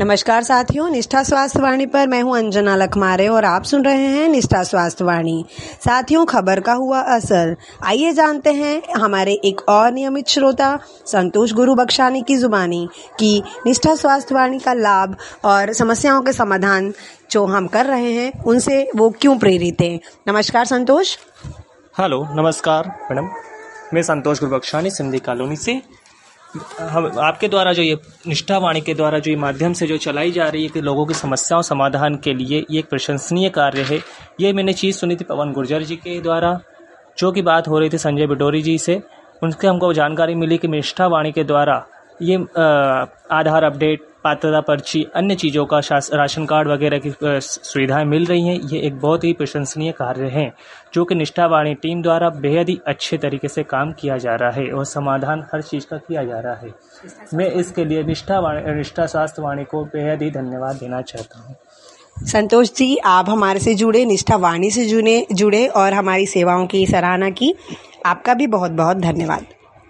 नमस्कार साथियों, निष्ठा स्वास्थ्य वाणी पर मैं हूं अंजना लखमारे और आप सुन रहे हैं निष्ठा स्वास्थ्य वाणी। साथियों, खबर का हुआ असर, आइए जानते हैं हमारे एक और नियमित श्रोता संतोष गुरु बख्शानी की जुबानी कि निष्ठा स्वास्थ्य वाणी का लाभ और समस्याओं के समाधान जो हम कर रहे हैं उनसे वो क्यों प्रेरित हैं। नमस्कार संतोष। हेलो, नमस्कार मैडम। मैं संतोष गुरु बख्शानी, सिंधी कॉलोनी से। हम आपके द्वारा जो ये निष्ठा वाणी के द्वारा जो ये माध्यम से जो चलाई जा रही है कि लोगों की समस्याओं समाधान के लिए, ये एक प्रशंसनीय कार्य है। ये मैंने चीज़ सुनी थी पवन गुर्जर जी के द्वारा, जो की बात हो रही थी संजय बिडोरी जी से। उनसे हमको जानकारी मिली कि निष्ठा वाणी के द्वारा ये आधार अपडेट, पात्रता पर्ची, अन्य चीज़ों का राशन कार्ड वगैरह की सुविधाएं मिल रही हैं। ये एक बहुत ही प्रशंसनीय कार्य है जो कि निष्ठा वाणी टीम द्वारा बेहद ही अच्छे तरीके से काम किया जा रहा है और समाधान हर चीज़ का किया जा रहा है। मैं इसके लिए निष्ठा स्वास्थ्य वाणी को बेहद ही धन्यवाद देना चाहता हूँ। संतोष जी, आप हमारे से जुड़े, निष्ठा वाणी से जुड़े और हमारी सेवाओं की सराहना की, आपका भी बहुत बहुत धन्यवाद।